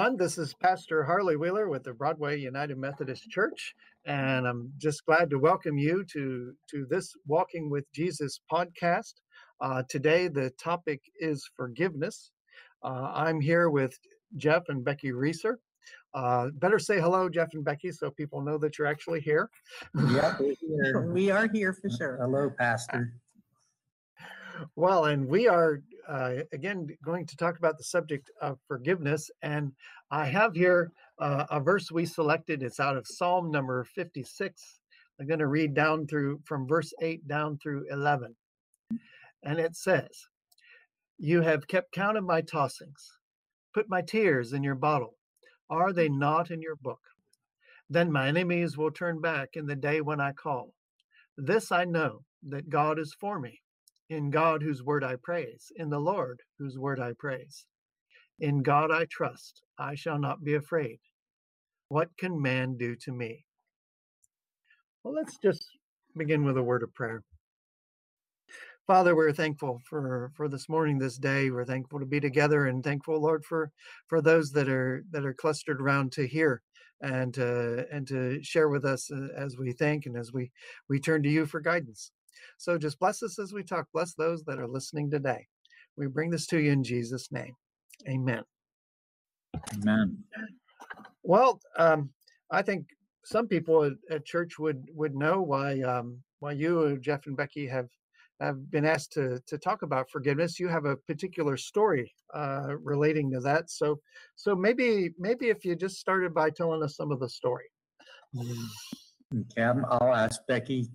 everyone. This is Pastor Harley Wheeler with the Broadway United Methodist Church, and I'm just glad to welcome you to this Walking with Jesus podcast. Today, the topic is forgiveness. I'm here with Jeff and Becky Reeser. Better say hello, Jeff and Becky, so people know that you're actually here. Yep, we're here. We are here for sure. Hello, Pastor. Well, and we are, again, going to talk about the subject of forgiveness. And I have here a verse we selected. It's out of Psalm number 56. I'm going to read down from verse 8 down through 11. And it says, "You have kept count of my tossings, put my tears in your bottle. Are they not in your book? Then my enemies will turn back in the day when I call. This I know, that God is for me. In God whose word I praise, in the Lord whose word I praise. In God I trust, I shall not be afraid. What can man do to me?" Well, let's just begin with a word of prayer. Father, we're thankful for this morning, this day. We're thankful to be together, and thankful, Lord, for those that are clustered around to hear and to share with us as we think and as we turn to you for guidance. So just bless us as we talk. Bless those that are listening today. We bring this to you in Jesus' name. Amen. Amen. Well, I think some people at church would know why you, Jeff and Becky, have been asked to talk about forgiveness. You have a particular story relating to that. So maybe if you just started by telling us some of the story. Okay, I'll ask Becky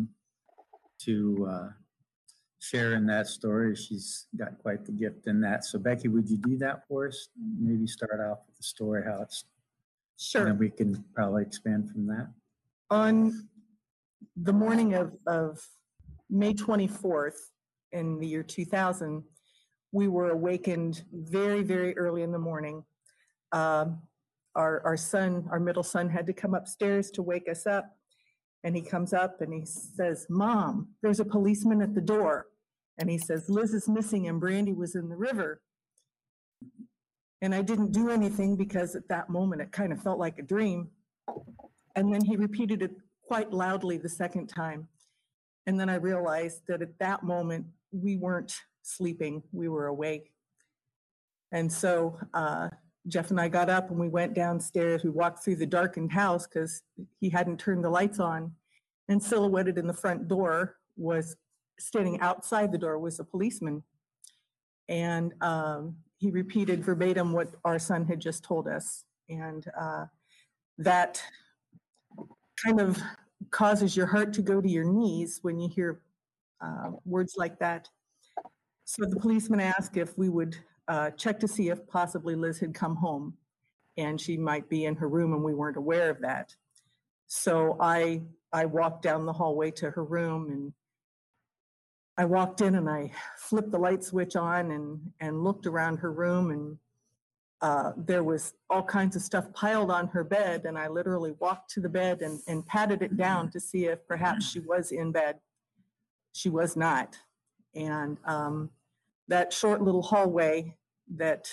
to share in that story. She's got quite the gift in that. So Becky, would you do that for us? Maybe start off with the story, how it's, Sure. and then we can probably expand from that. On the morning of May 24th in the year 2000, we were awakened very, very early in the morning. Our middle son had to come upstairs to wake us up. And he comes up and he says, "Mom, there's a policeman at the door." And he says, "Liz is missing and Brandy was in the river." And I didn't do anything because at that moment it kind of felt like a dream. And then he repeated it quite loudly the second time. And then I realized that at that moment we weren't sleeping, we were awake. And so Jeff and I got up and we went downstairs. We walked through the darkened house because he hadn't turned the lights on. And silhouetted in the front door was, standing outside the door was a policeman. And he repeated verbatim what our son had just told us. And that kind of causes your heart to go to your knees when you hear words like that. So the policeman asked if we would check to see if possibly Liz had come home and she might be in her room and we weren't aware of that. So I walked down the hallway to her room, and I walked in and I flipped the light switch on and looked around her room, and there was all kinds of stuff piled on her bed, and I literally walked to the bed and patted it down to see if perhaps she was in bed. She was not. And that short little hallway that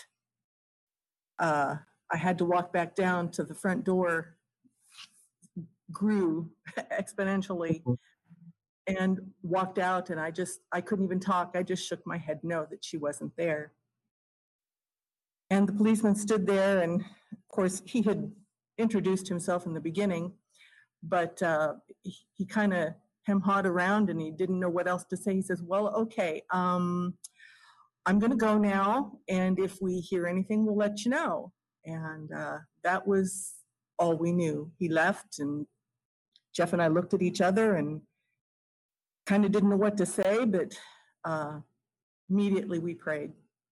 I had to walk back down to the front door grew exponentially, and walked out, and I couldn't even talk. I just shook my head no, that she wasn't there. And the policeman stood there, and of course he had introduced himself in the beginning, but he kind of hem-hawed around and he didn't know what else to say. He says, "Well, okay, I'm going to go now, and if we hear anything, we'll let you know." And that was all we knew. He left, and Jeff and I looked at each other and kind of didn't know what to say, but immediately we prayed.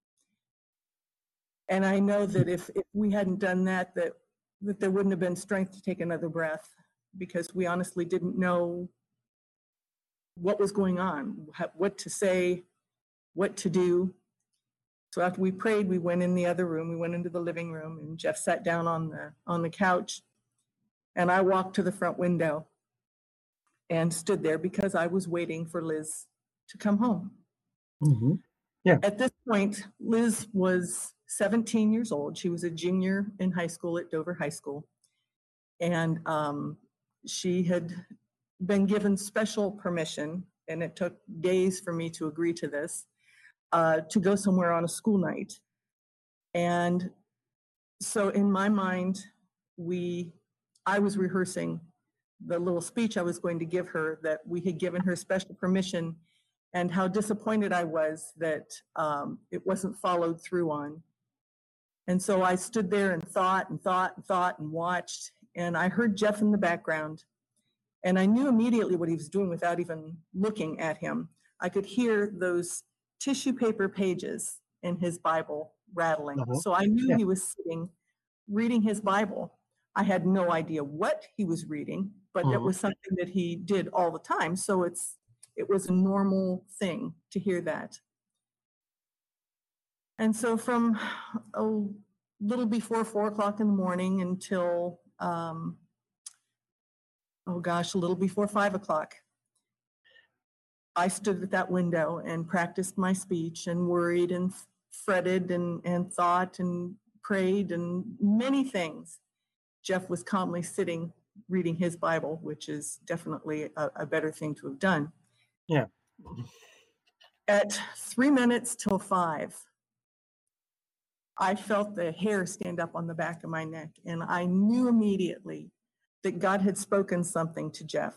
And I know that if we hadn't done that there wouldn't have been strength to take another breath, because we honestly didn't know what was going on, what to say, what to do. So after we prayed, we went in the other room. We went into the living room, and Jeff sat down on the couch, and I walked to the front window and stood there because I was waiting for Liz to come home. Mm-hmm. Yeah. At this point, Liz was 17 years old. She was a junior in high school at Dover High School. And she had been given special permission, and it took days for me to agree to this, to go somewhere on a school night. And so in my mind, I was rehearsing the little speech I was going to give her, that we had given her special permission, and how disappointed I was that it wasn't followed through on. And so I stood there and thought and watched, and I heard Jeff in the background, and I knew immediately what he was doing without even looking at him. I could hear those tissue paper pages in his Bible rattling. So I knew he was sitting reading his Bible. I had no idea what he was reading, but it was something that he did all the time. So it was a normal thing to hear that. And so from a little before 4 o'clock in the morning until, a little before 5 o'clock, I stood at that window and practiced my speech and worried and fretted and thought and prayed and many things. Jeff was calmly sitting reading his Bible, which is definitely a better thing to have done. Yeah. At 3 minutes till 5, I felt the hair stand up on the back of my neck, and I knew immediately that God had spoken something to Jeff.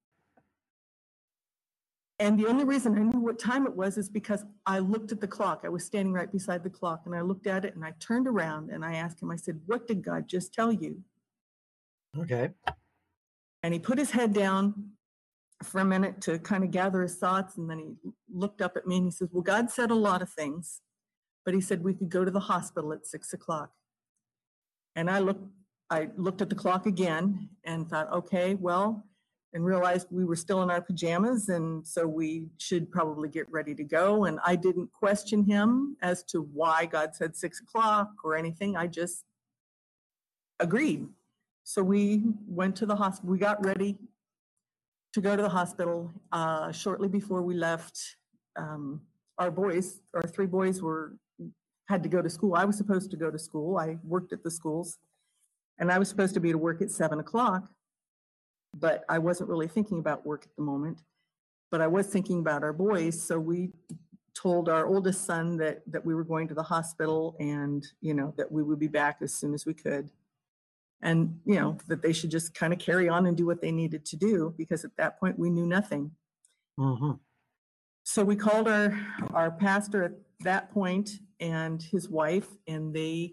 And the only reason I knew what time it was is because I looked at the clock. I was standing right beside the clock, and I looked at it, and I turned around and I asked him, I said, "What did God just tell you?" Okay. And he put his head down for a minute to kind of gather his thoughts, and then he looked up at me and he says, "Well, God said a lot of things, but he said we could go to the hospital at 6 o'clock. And I looked at the clock again and thought, okay, well, and realized we were still in our pajamas, and so we should probably get ready to go. And I didn't question him as to why God said 6 o'clock or anything. I just agreed. So we went to the hospital. We got ready to go to the hospital. Shortly before we left, our 3 boys had to go to school. I was supposed to go to school. I worked at the schools, and I was supposed to be to work at 7 o'clock, but I wasn't really thinking about work at the moment, but I was thinking about our boys. So we told our oldest son that we were going to the hospital, and, that we would be back as soon as we could. And, that they should just kind of carry on and do what they needed to do, because at that point we knew nothing. So we called our pastor at that point and his wife, and they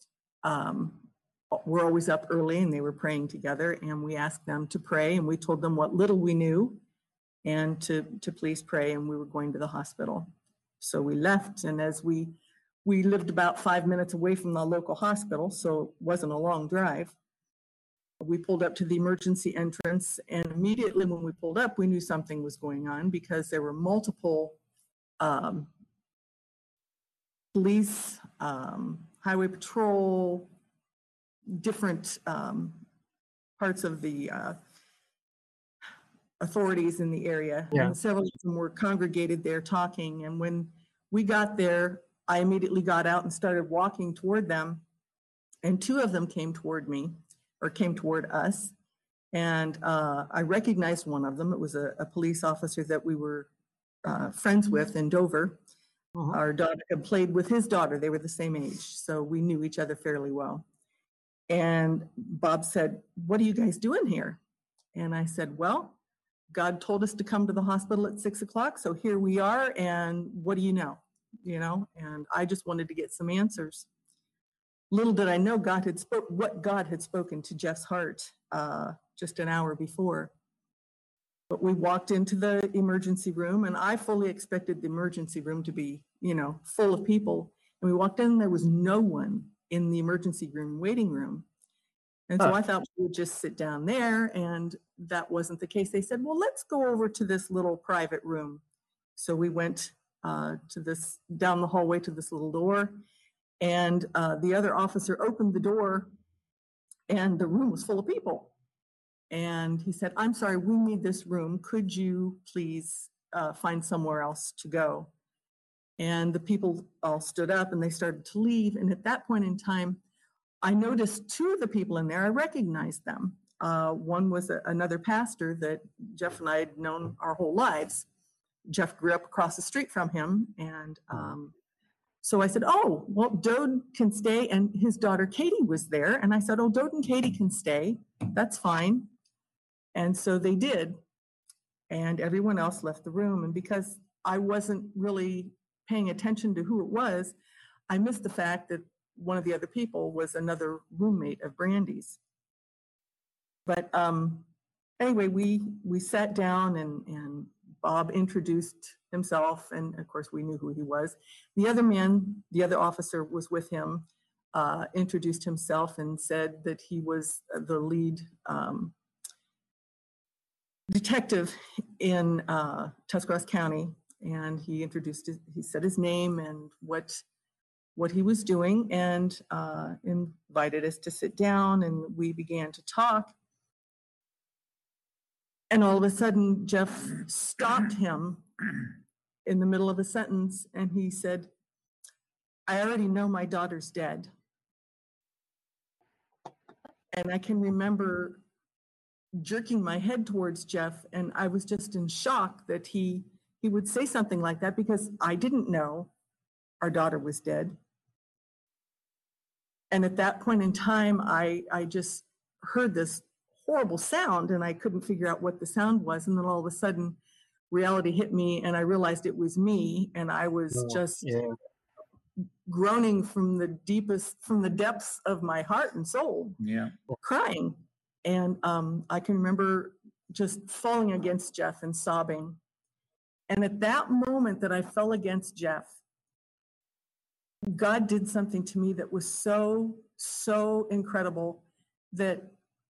were always up early, and they were praying together, and we asked them to pray, and we told them what little we knew and to please pray, and we were going to the hospital. So we left, and as we lived about 5 minutes away from the local hospital, so it wasn't a long drive. We pulled up to the emergency entrance, and immediately when we pulled up, we knew something was going on, because there were multiple police, highway patrol, different parts of the authorities in the area. Yeah. And several of them were congregated there talking. And when we got there, I immediately got out and started walking toward them. And 2 of them came toward us. And I recognized one of them. It was a police officer that we were friends with in Dover. Our daughter had played with his daughter. They were the same age, so we knew each other fairly well. And Bob said, "What are you guys doing here?" And I said, "Well, God told us to come to the hospital at 6 o'clock, so here we are, and what do you know?" And I just wanted to get some answers. Little did I know what God had spoken to Jeff's heart just an hour before. But we walked into the emergency room, and I fully expected the emergency room to be, full of people. And we walked in, and there was no one in the emergency room waiting room. And so I thought we would just sit down there, and that wasn't the case. They said, "Well, let's go over to this little private room." So we went down the hallway to this little door, and the other officer opened the door, and the room was full of people. And he said, "I'm sorry, we need this room. Could you please find somewhere else to go?" And the people all stood up and they started to leave. And at that point in time, I noticed two of the people in there. I recognized them. One was another pastor that Jeff and I had known our whole lives. Jeff grew up across the street from him. And so I said, oh, well, Dode can stay. And his daughter, Katie, was there. And I said, oh, Dode and Katie can stay. That's fine. And so they did. And everyone else left the room. And because I wasn't really paying attention to who it was, I missed the fact that one of the other people was another roommate of Brandy's. But anyway, we sat down and Bob introduced himself, and of course we knew who he was. The other man, the other officer was with him, introduced himself and said that he was the lead detective in Tuscarawas County, and he said his name and what he was doing, and invited us to sit down, and we began to talk. And all of a sudden, Jeff stopped him in the middle of a sentence, and he said, I already know my daughter's dead. And I can remember jerking my head towards Jeff, and I was just in shock that he would say something like that, because I didn't know our daughter was dead. And at that point in time, I just heard this horrible sound, and I couldn't figure out what the sound was. And then all of a sudden, reality hit me, and I realized it was me, and I was just groaning from the depths of my heart and soul, crying. And I can remember just falling against Jeff and sobbing. And at that moment that I fell against Jeff, God did something to me that was so, so incredible that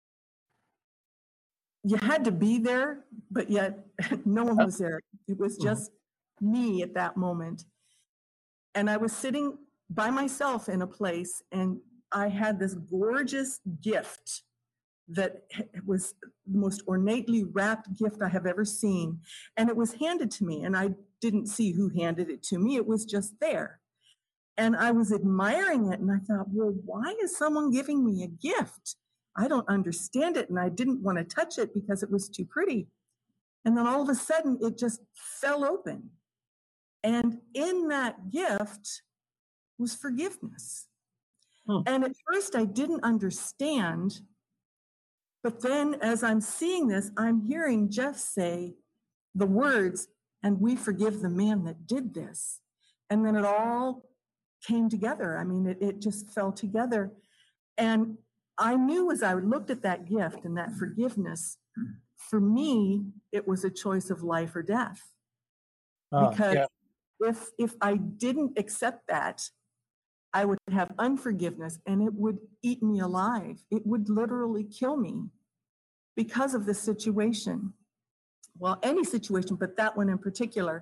you had to be there, but yet no one was there. It was just me at that moment. And I was sitting by myself in a place, and I had this gorgeous gift that was the most ornately wrapped gift I have ever seen. And it was handed to me, and I didn't see who handed it to me. It was just there. And I was admiring it, and I thought, well, why is someone giving me a gift? I don't understand it, and I didn't want to touch it because it was too pretty. And then all of a sudden, it just fell open. And in that gift was forgiveness. And at first, I didn't understand. But then as I'm seeing this, I'm hearing Jeff say the words, and we forgive the man that did this. And then it all came together. I mean, it just fell together. And I knew as I looked at that gift and that forgiveness, for me, it was a choice of life or death. Because if I didn't accept that, I would have unforgiveness, and it would eat me alive. It would literally kill me because of the situation. Well, any situation, but that one in particular.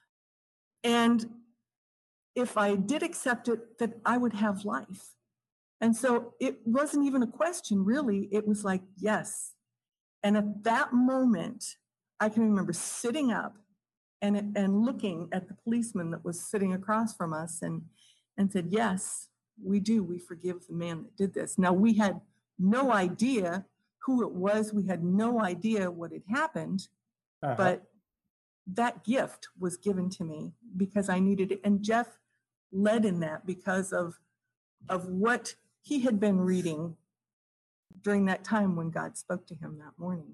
And if I did accept it, that I would have life. And so it wasn't even a question, really. It was like, yes. And at that moment, I can remember sitting up and looking at the policeman that was sitting across from us and said, yes, we do. We forgive the man that did this. Now, we had no idea who it was. We had no idea what had happened, but that gift was given to me because I needed it. And Jeff led in that because of what he had been reading during that time when God spoke to him that morning.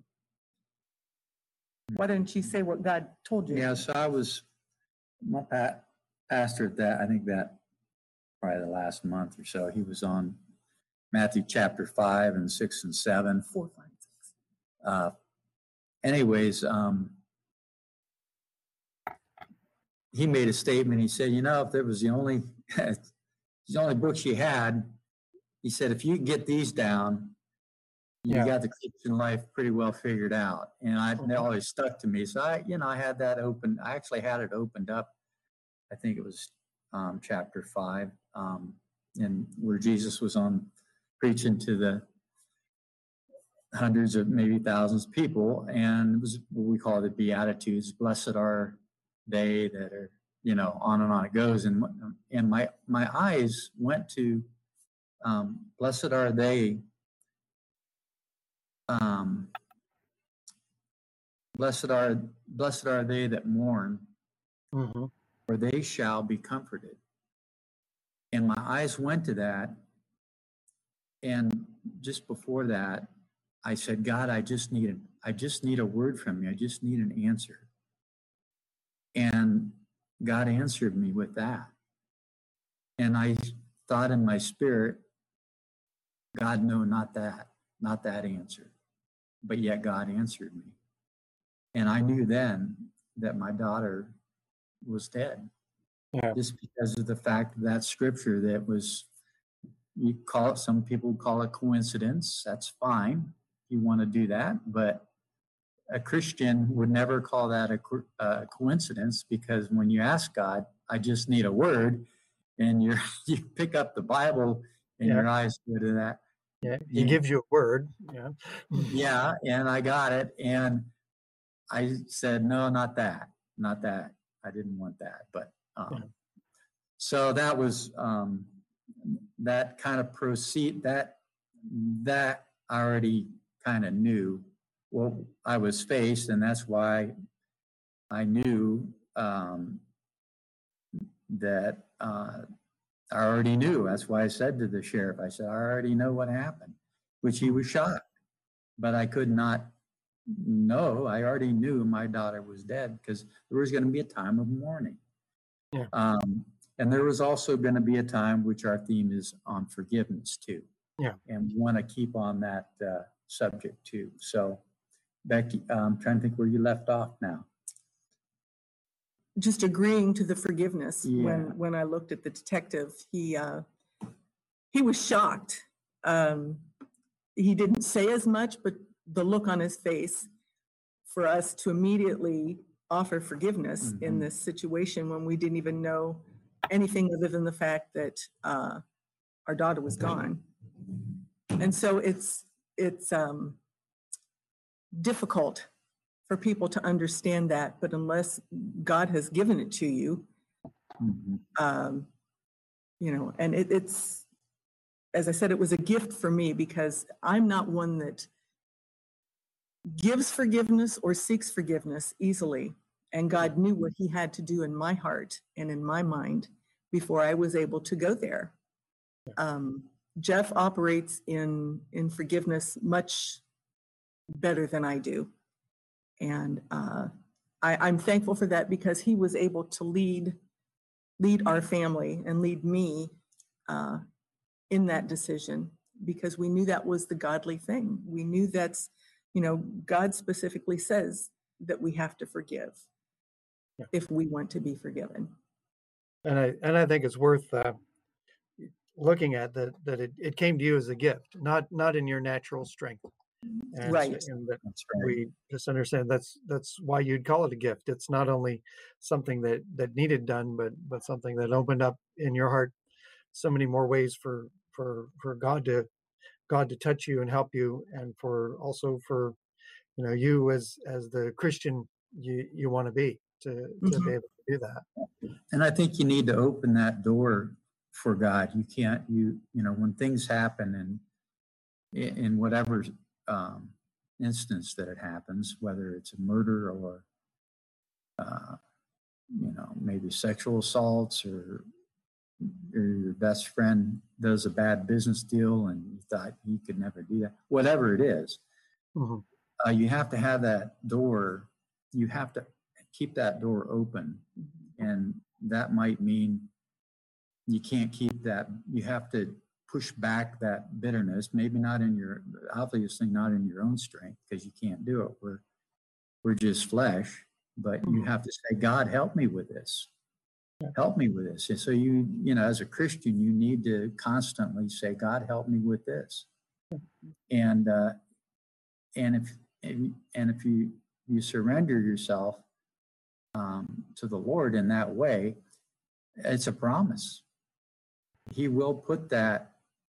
Why didn't you say what God told you? Yeah, so I was my pastor at that, I think that probably the last month or so, he was on Matthew chapter 5 and 6 and 7. 4, 5, 6. Anyways, he made a statement. He said, if there was the only books you had, he said, if you get these down, you got the Christian life pretty well figured out. And that always stuck to me. So I had that open. I actually had it opened up. I think it was chapter 5, and where Jesus was on preaching to the hundreds of maybe thousands of people, and it was what we call the Beatitudes. Blessed are they that are, on and on it goes. And my eyes went to, blessed are they, blessed are they that mourn, Mm-hmm. for they shall be comforted. And my eyes went to that. And just before that, I said, God, I just need a word from you. I just need an answer. And God answered me with that. And I thought in my spirit, God, no, not that answer. But yet God answered me. And I knew then that my daughter was dead. Yeah. Just because of the fact of that scripture that was, some people call it coincidence. That's fine. You want to do that. But a Christian would never call that a coincidence, because when you ask God, I just need a word, and you pick up the Bible and your eyes go to that. Yeah, he gives you a word. Yeah. Yeah, and I got it. And I said, no, not that. I didn't want that. But so that was that kind of proceed that I already kind of knew what I was faced, and that's why I knew that I already knew. That's why I said to the sheriff, I said, I already know what happened, which he was shocked. But I could not know. I already knew my daughter was dead, because there was going to be a time of mourning. Yeah. And there was also going to be a time, which our theme is on forgiveness too. Yeah. And we want to keep on that subject too. So, Becky, I'm trying to think where you left off now. Just agreeing to the forgiveness. Yeah. When I looked at the detective, he was shocked. He didn't say as much, but the look on his face for us to immediately offer forgiveness in this situation when we didn't even know anything other than the fact that our daughter was gone. And so it's difficult for people to understand that, but unless God has given it to you, and it's, as I said, it was a gift for me, because I'm not one that gives forgiveness or seeks forgiveness easily. And God knew what he had to do in my heart and in my mind before I was able to go there. Jeff operates in forgiveness much better than I do. And I'm thankful for that, because he was able to lead our family and lead me in that decision, because we knew that was the godly thing. We knew that's, God specifically says that we have to forgive if we want to be forgiven. And I think it's worth looking at that it came to you as a gift, not in your natural strength. And Right. And that That's right. we just understand that's why you'd call it a gift. It's not only something that needed done, but something that opened up in your heart so many more ways for God to touch you and help you, and for you as the Christian you want to be to be able to do that. And I think you need to open that door for God. You can't, when things happen, and in whatever instance that it happens, whether it's a murder or, maybe sexual assaults, or your best friend does a bad business deal and you thought you could never do that, whatever it is, you have to have that door. You have to keep that door open. And that might mean you can't keep that. You have to push back that bitterness, maybe obviously not in your own strength, because you can't do it. We're just flesh, but you have to say, God, help me with this. Help me with this. And so as a Christian, you need to constantly say, God, help me with this. And if you surrender yourself to the Lord in that way, it's a promise. He will put that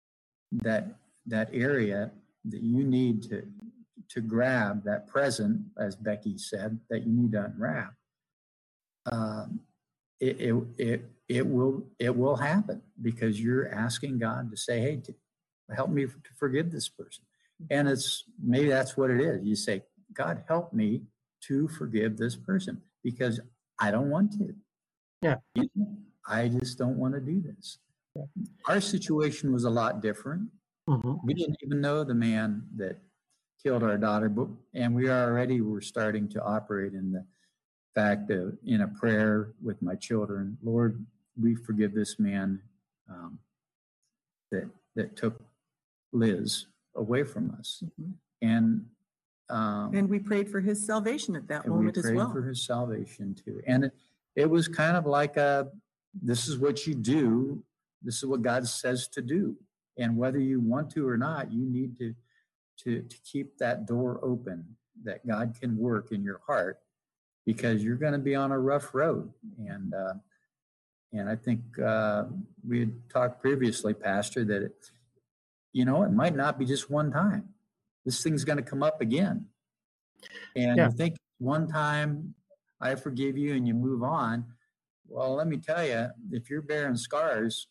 area that you need to grab, that present, as Becky said, that you need to unwrap. it will happen because you're asking God to say, hey, help me to forgive this person. And maybe that's what it is. You say, God, help me to forgive this person because I don't want to. Yeah. I just don't want to do this. Yeah. Our situation was a lot different. Mm-hmm. We didn't even know the man that killed our daughter, and we were starting to operate in the fact of in a prayer with my children, Lord, we forgive this man that took Liz away from us. Mm-hmm. And we prayed for his salvation at that moment as well. We prayed for his salvation too. And it was kind of like this is what you do. This is what God says to do. And whether you want to or not, you need to keep that door open that God can work in your heart because you're going to be on a rough road. And I think we had talked previously, Pastor, that it might not be just one time. This thing's going to come up again. And you think one time I forgive you and you move on. Well, let me tell you, if you're bearing scars,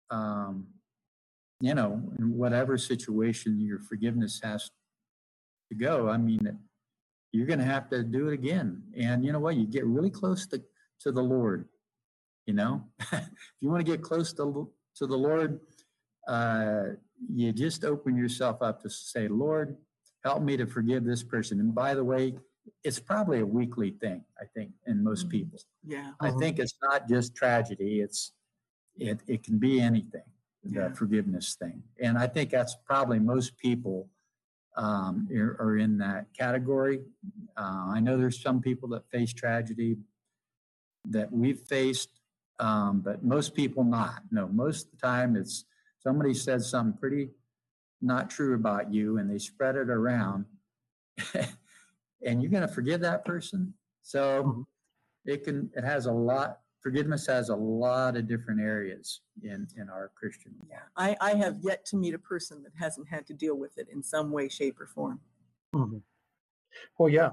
in whatever situation your forgiveness has to go, I mean, you're going to have to do it again. And you know what? You get really close to the Lord. If you want to get close to the Lord, you just open yourself up to say, Lord, help me to forgive this person. And by the way, it's probably a weekly thing, I think, in most people. Yeah. I think it's not just tragedy. It can be anything, the forgiveness thing. And I think that's probably most people are in that category. I know there's some people that face tragedy that we've faced, but most people not. No, most of the time it's somebody said something pretty not true about you and they spread it around and you're going to forgive that person. So forgiveness has a lot of different areas in our Christian life. Yeah. I have yet to meet a person that hasn't had to deal with it in some way, shape, or form. Mm-hmm. Well, yeah,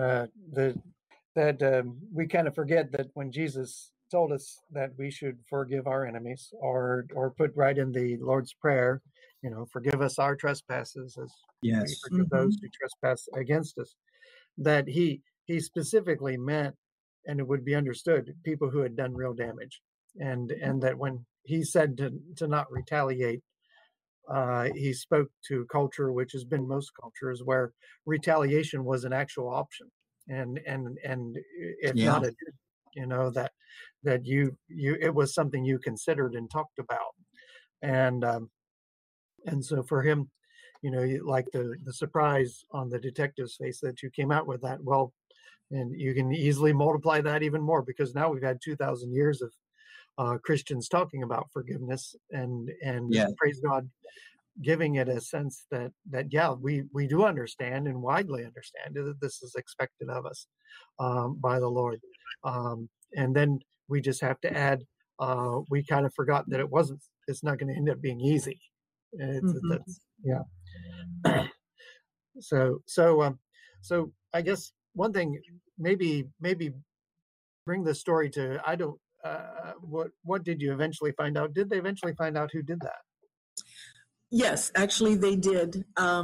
we kind of forget that when Jesus told us that we should forgive our enemies or put right in the Lord's Prayer, forgive us our trespasses as we forgive those who trespass against us, that he specifically meant, and it would be understood, people who had done real damage. And that when he said to not retaliate, he spoke to culture, which has been most cultures, where retaliation was an actual option. And if not, that you it was something you considered and talked about. And so for him, like the surprise on the detective's face that you came out with that, well, and you can easily multiply that even more because now we've had 2,000 years of Christians talking about forgiveness and praise God, giving it a sense that we do understand and widely understand that this is expected of us by the Lord. And then we just have to add, we kind of forgot that it's not going to end up being easy. So I guess one thing, maybe bring the story to, what did you eventually find out? Did they eventually find out who did that? Yes, actually they did.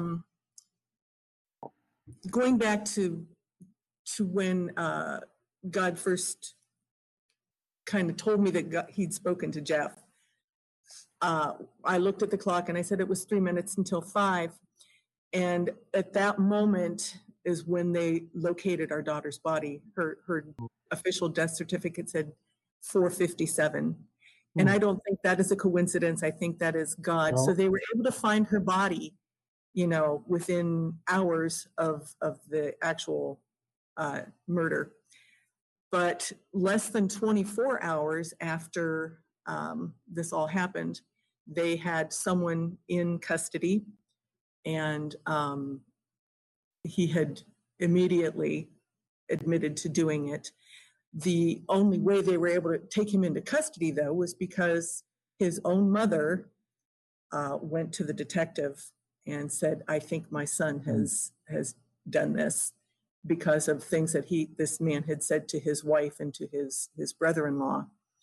Going back to when God first kind of told me that he'd spoken to Jeff, I looked at the clock and I said it was 3 minutes until 5. And at that moment is when they located our daughter's body. Her official death certificate said 4:57. And I don't think that is a coincidence. I think that is God. No. So they were able to find her body, within hours of the actual murder. But less than 24 hours after this all happened, they had someone in custody, and he had immediately admitted to doing it. The only way they were able to take him into custody, though, was because his own mother went to the detective and said, I think my son has done this because of things that this man had said to his wife and to his brother-in-law.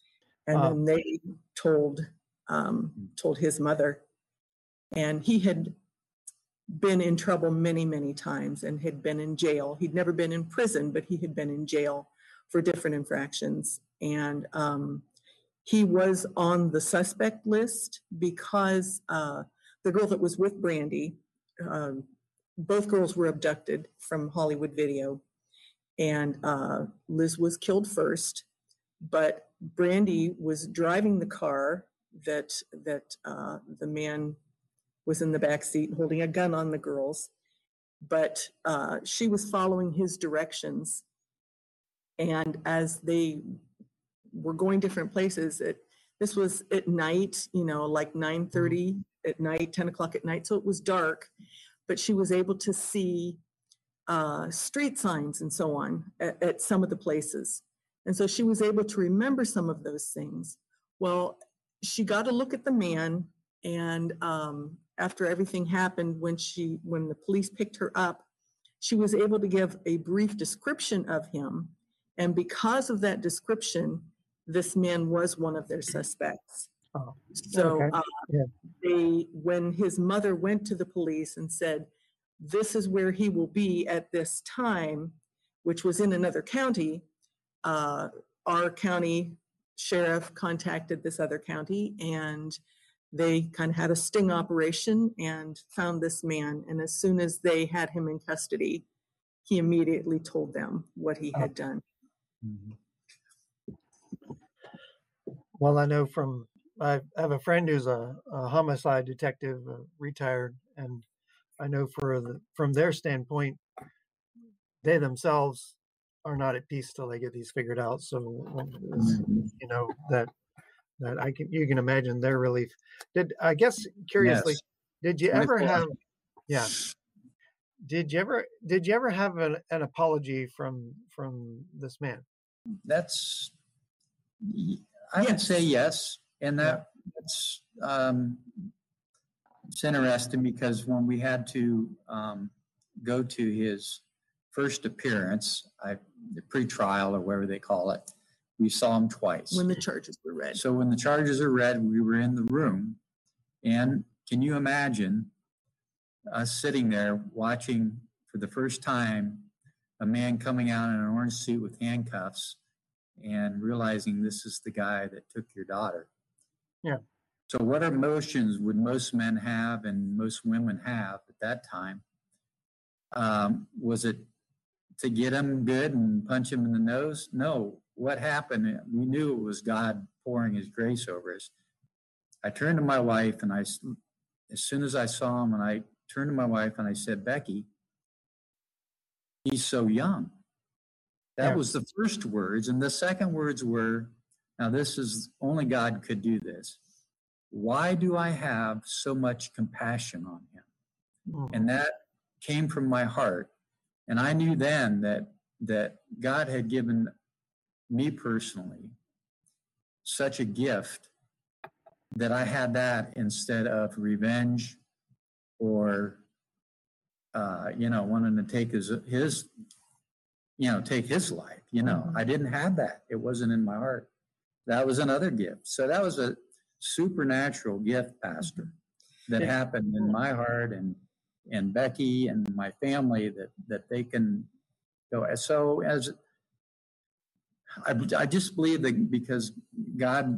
And then they told his mother, and he had been in trouble many, many times and had been in jail. He'd never been in prison, but he had been in jail for different infractions. And he was on the suspect list because the girl that was with Brandy, both girls were abducted from Hollywood Video, and Liz was killed first, but Brandy was driving the car that the man was in the back seat holding a gun on the girls, but she was following his directions. And as they were going different places, this was at night, like 9:30 at night, 10 o'clock at night, so it was dark, but she was able to see street signs and so on at some of the places. And so she was able to remember some of those things. Well, she got a look at the man, and after everything happened, when the police picked her up, she was able to give a brief description of him. And because of that description, this man was one of their suspects. Oh, so okay. When his mother went to the police and said, this is where he will be at this time, which was in another county, our county sheriff contacted this other county, and they kind of had a sting operation and found this man. And as soon as they had him in custody, he immediately told them what he had done. Well, I know I have a friend who's a homicide detective, retired, and I know from their standpoint, they themselves are not at peace till they get these figured out. So, you can imagine their relief. Curiously, Yes. did you ever have, did you ever have an apology from this man? I would say yes. And that's, it's interesting because when we had to go to his first appearance, the pre-trial or whatever they call it, we saw him twice. When the charges were read. So when the charges are read, we were in the room. And can you imagine us sitting there watching for the first time a man coming out in an orange suit with handcuffs and realizing this is the guy that took your daughter? Yeah. So what emotions would most men have and most women have at that time? Was it to get him good and punch him in the nose? No. What happened? We knew it was God pouring his grace over us. I turned to my wife, and as soon as I saw him, and I turned to my wife and I said, Becky, he's so young. That was the first words. And the second words were, now this is only God could do this. Why do I have so much compassion on him? Mm-hmm. And that came from my heart. And I knew then that God had given me personally such a gift that I had that instead of revenge or, wanting to take his take his life. Mm-hmm. I didn't have that. It wasn't in my heart. That was another gift. So that was a supernatural gift, Pastor, that happened in my heart and Becky and my family that they can go. So as I just believe that because God,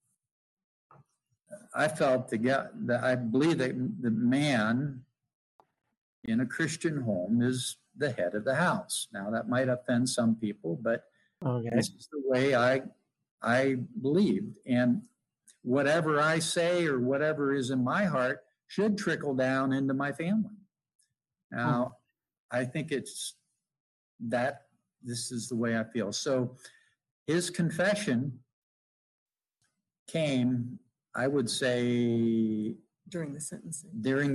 I felt that I believe that the man in a Christian home is the head of the house. Now that might offend some people, but this is the way I believed. And whatever I say or whatever is in my heart should trickle down into my family. Now, I think it's that this is the way I feel. So his confession came, I would say, during the sentencing.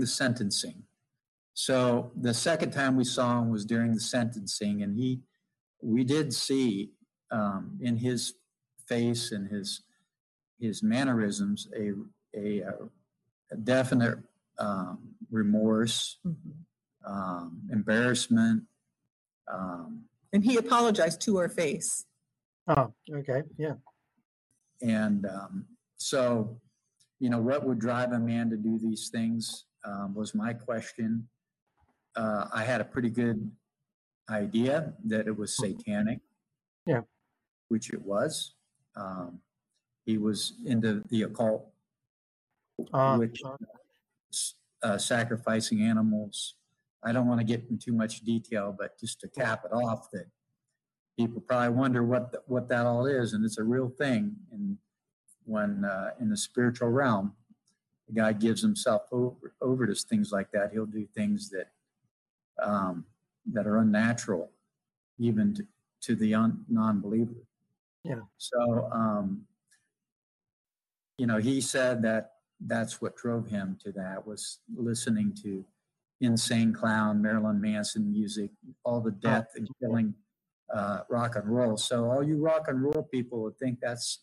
So the second time we saw him was during the sentencing, and we did see in his face and his mannerisms a definite remorse, embarrassment. And he apologized to our face. Oh, okay, yeah. And so, what would drive a man to do these things was my question. I had a pretty good idea that it was satanic. Yeah. Which it was. He was into the occult, which sacrificing animals. I don't want to get into too much detail, but just to cap it off, that people probably wonder what that all is, and it's a real thing. And when in the spiritual realm, the guy gives himself over to things like that, he'll do things that that are unnatural, even to the non-believer. Yeah. So, he said that that's what drove him to that, was listening to Insane Clown, Marilyn Manson music, all the death and killing rock and roll. So all you rock and roll people would think that's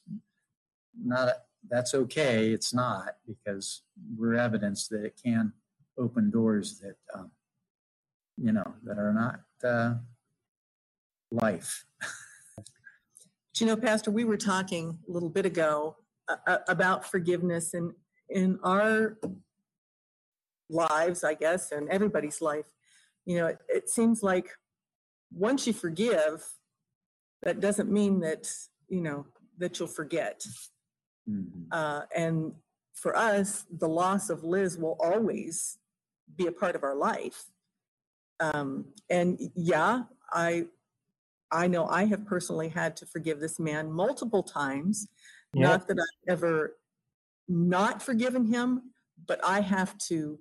okay. It's not, because we're evidence that it can open doors that, that are not life. Pastor, we were talking a little bit ago about forgiveness, and in our lives, I guess, and everybody's life, it seems like once you forgive, that doesn't mean that, that you'll forget. Mm-hmm. And for us, the loss of Liz will always be a part of our life. And yeah, I know I have personally had to forgive this man multiple times. Yeah. Not that I've ever not forgiven him, but I have to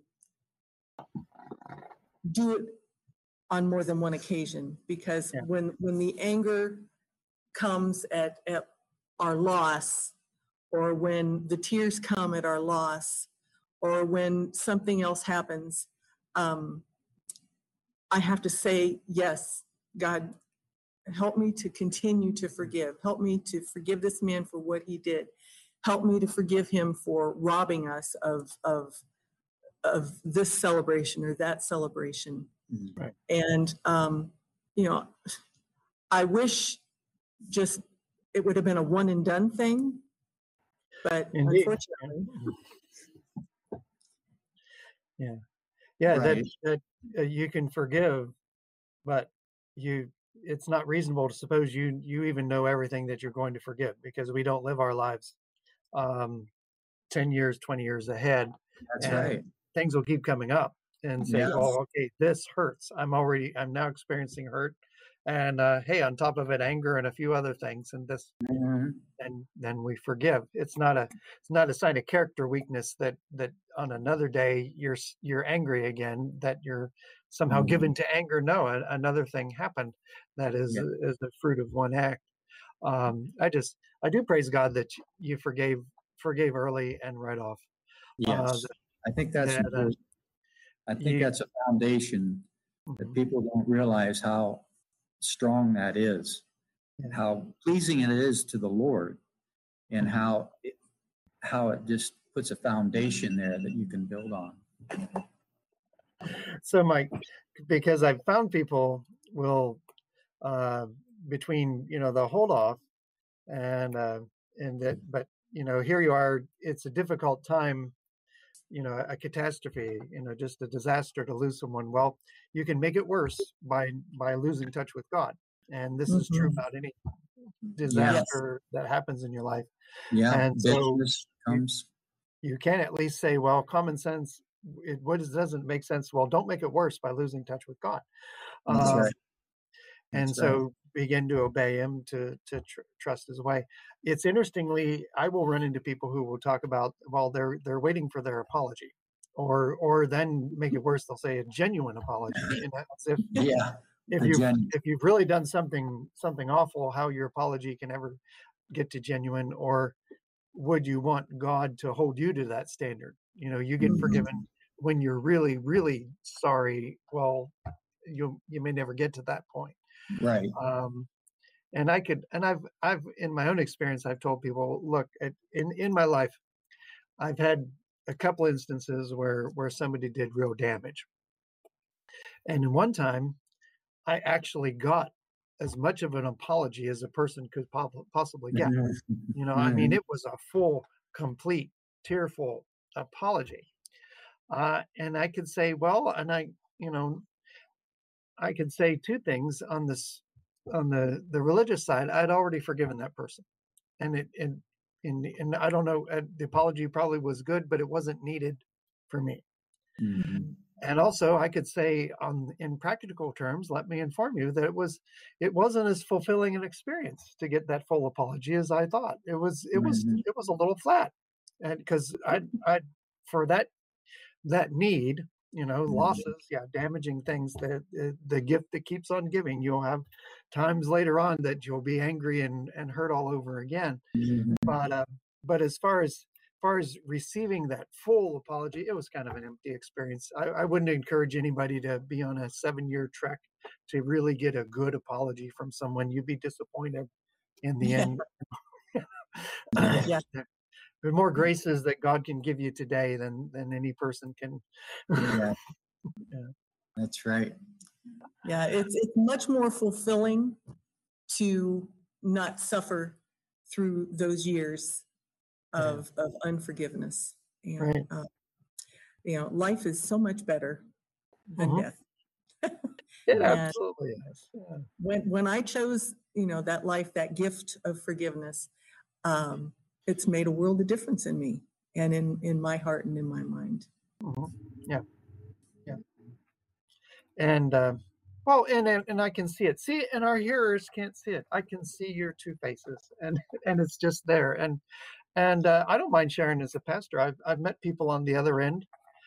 do it on more than one occasion, because when the anger comes at our loss, or when the tears come at our loss, or when something else happens, I have to say, yes, God, help me to continue to forgive. Help me to forgive this man for what he did. Help me to forgive him for robbing us of this celebration or that celebration. Right. And, I wish just it would have been a one and done thing, but Indeed. Unfortunately. Yeah. Right. That you can forgive, but it's not reasonable to suppose you even know everything that you're going to forgive, because we don't live our lives 10 years, 20 years ahead. That's right. Things will keep coming up and say, Yes. oh, okay, this hurts. I'm now experiencing hurt. And hey, on top of it, anger and a few other things, and this, and then we forgive. It's not a sign of character weakness that on another day you're angry again, that you're somehow given to anger. No, another thing happened that is the fruit of one act. I do praise God that you forgave early and right off. Yes, I think that's important. I think that's a foundation that people don't realize how strong that is, how pleasing it is to the Lord, and how it just puts a foundation there that you can build on. So, Mike, because I've found people will between the hold off and that, but here you are, it's a difficult time, a catastrophe, just a disaster to lose someone. Well, you can make it worse by losing touch with God. And this is true about any disaster that happens in your life. Yeah. And so comes. You can at least say, well, common sense, doesn't make sense. Well, don't make it worse by losing touch with God. That's right. And so begin to obey him, to trust his way. It's interestingly, I will run into people who will talk about, well, they're waiting for their apology, or then make it worse, they'll say a genuine apology. And that's if you've really done something awful, how your apology can ever get to genuine, or would you want God to hold you to that standard? You get forgiven when you're really, really sorry. Well, you may never get to that point. Right. And I've in my own experience, I've told people, look, in my life, I've had a couple instances where somebody did real damage. And in one time, I actually got as much of an apology as a person could possibly get. Mhm. I mean, Mhm. it was a full, complete, tearful apology. And I could say, well, and you know, I could say two things on this, on the religious side. I'd already forgiven that person, and and I don't know, the apology probably was good, but it wasn't needed for me. Mhm. And also, I could say, in practical terms, let me inform you that it wasn't as fulfilling an experience to get that full apology as I thought. Mhm. It was a little flat, and because I for that need, Mhm. losses, yeah, damaging things, the gift that keeps on giving. You'll have times later on that you'll be angry and hurt all over again. Mhm. But as far as receiving that full apology, it was kind of an empty experience. I wouldn't encourage anybody to be on a 7-year trek to really get a good apology from someone. You'd be disappointed in the Yeah, end. yeah, There are more graces that God can give you today than any person can. Yeah, Yeah. that's right. yeah. It's much more fulfilling to not suffer through those years Yeah. of unforgiveness. And Right. life is so much better than Hmm. death. It And absolutely is. Yeah. when I chose, that life, that gift of forgiveness, um, it's made a world of difference in me and in my heart and in my mind. Hmm. Yeah. Yeah. And well, and I can see it. See, and our hearers can't see it. I can see your two faces, and and it's just there. And I don't mind sharing as a pastor. I've met people on the other end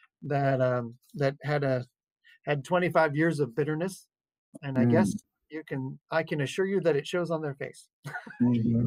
that had 25 years of bitterness, and I guess Mm. I can assure you that it shows on their face. Mhm.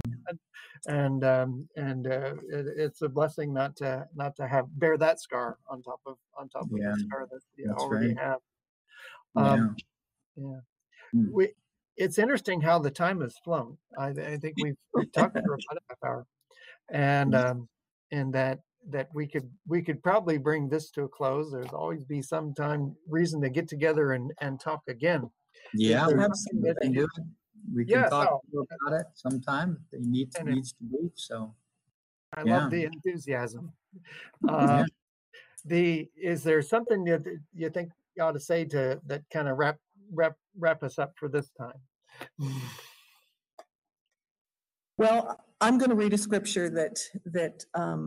It's a blessing not to have bear that scar on top of Yeah, the scar that you that's already right. have. Yeah. Um, yeah. Mm. we It's interesting how the time has flown. I think we've talked for about a half hour, and that we could probably bring this to a close. There's always be some time reason to get together and talk again. Is Yeah, there something we that can do you? it. We can Yeah, talk no, more about it sometime if it and needs to be. So, I love yeah, the enthusiasm. yeah. Um, is there something that you think you ought to say to that kind of wrap us up for this time? Well, I'm going to read a scripture that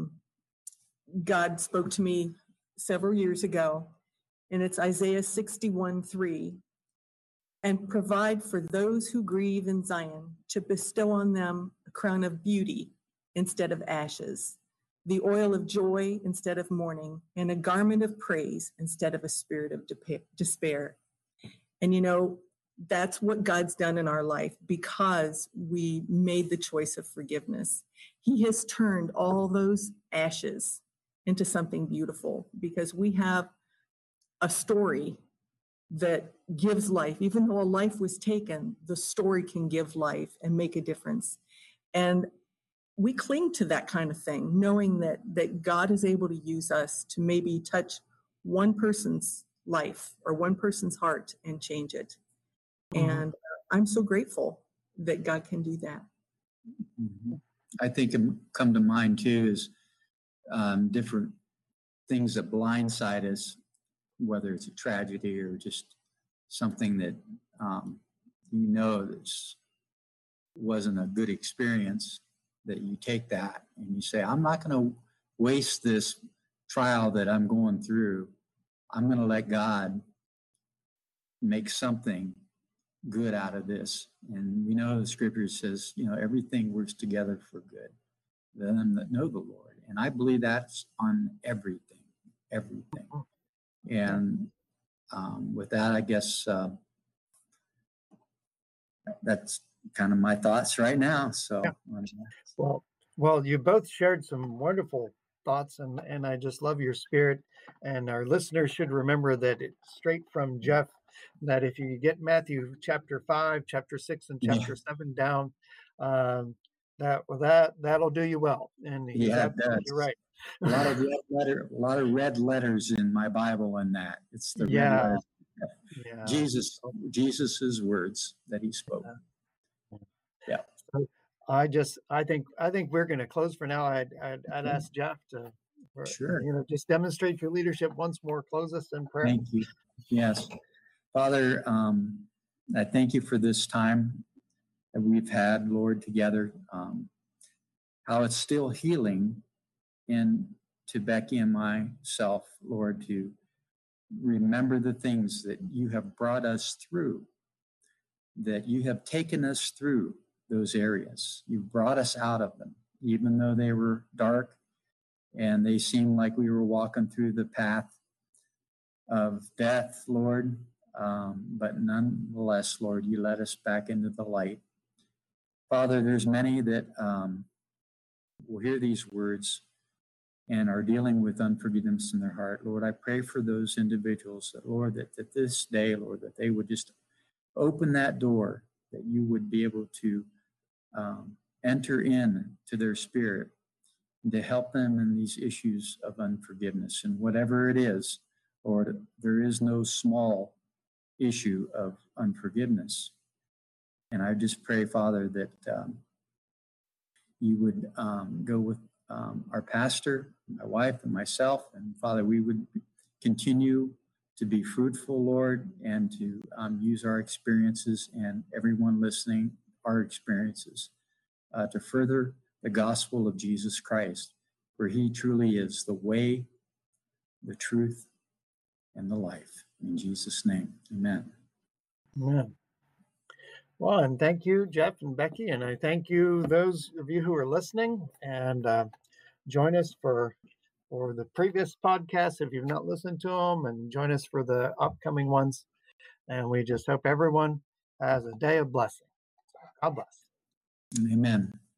God spoke to me several years ago, and it's Isaiah 61:3. And provide for those who grieve in Zion, to bestow on them a crown of beauty instead of ashes, the oil of joy instead of mourning, and a garment of praise instead of a spirit of despair. And that's what God's done in our life because we made the choice of forgiveness. He has turned all those ashes into something beautiful because we have a story that gives life. Even though a life was taken, the story can give life and make a difference. And we cling to that kind of thing, knowing that God is able to use us to maybe touch one person's life or one person's heart and change it. Mhm. And I'm so grateful that God can do that. Mhm. I think come to mind too is different things that blindside us, whether it's a tragedy or just something that um, this wasn't a good experience. That you take that and you say, I'm not going to waste this trial that I'm going through. I'm going to let God make something good out of this. And the scripture says, everything works together for good. Them that know the Lord. And I believe that's on everything, everything. Yeah. And with that, I guess that's kind of my thoughts right now. Yeah. So, Well, you both shared some wonderful thoughts, and I just love your spirit. And our listeners should remember that it's straight from Jeff. That if you get Matthew chapter 5, chapter 6, and yeah, chapter 7 down, um, that'll do you well. And he's yeah, it absolutely does. right. A lot of red letters in my Bible, and that it's the red Yeah, letters. Yeah. Jesus's words that he spoke. Yeah. So I think we're going to close for now. I'd ask Jeff to, Sure. just demonstrate your leadership once more. Close us in prayer. Thank you. Yes. Father, I thank you for this time that we've had, Lord, together. How it's still healing to Becky and myself, Lord, to remember the things that you have brought us through, that you have taken us through those areas. You brought us out of them, even though they were dark and they seemed like we were walking through the path of death, Lord. But nonetheless, Lord, you led us back into the light. Father, there's many that will hear these words and are dealing with unforgiveness in their heart. Lord, I pray for those individuals that, Lord, that this day, Lord, that they would just open that door, that you would be able to enter in to their spirit and to help them in these issues of unforgiveness. And whatever it is, Lord, there is no small issue of unforgiveness. And I just pray, Father, that you would go with our pastor, my wife, and myself. And Father, we would continue to be fruitful, Lord, and to use our experiences and everyone listening, our experiences, to further the gospel of Jesus Christ, where he truly is the way, the truth, and the life. In Jesus' name, amen. Amen. Well, and thank you, Jeff and Becky, and I thank you, those of you who are listening, and join us for the previous podcasts if you've not listened to them, and join us for the upcoming ones. And we just hope everyone has a day of blessing. God bless. Amen.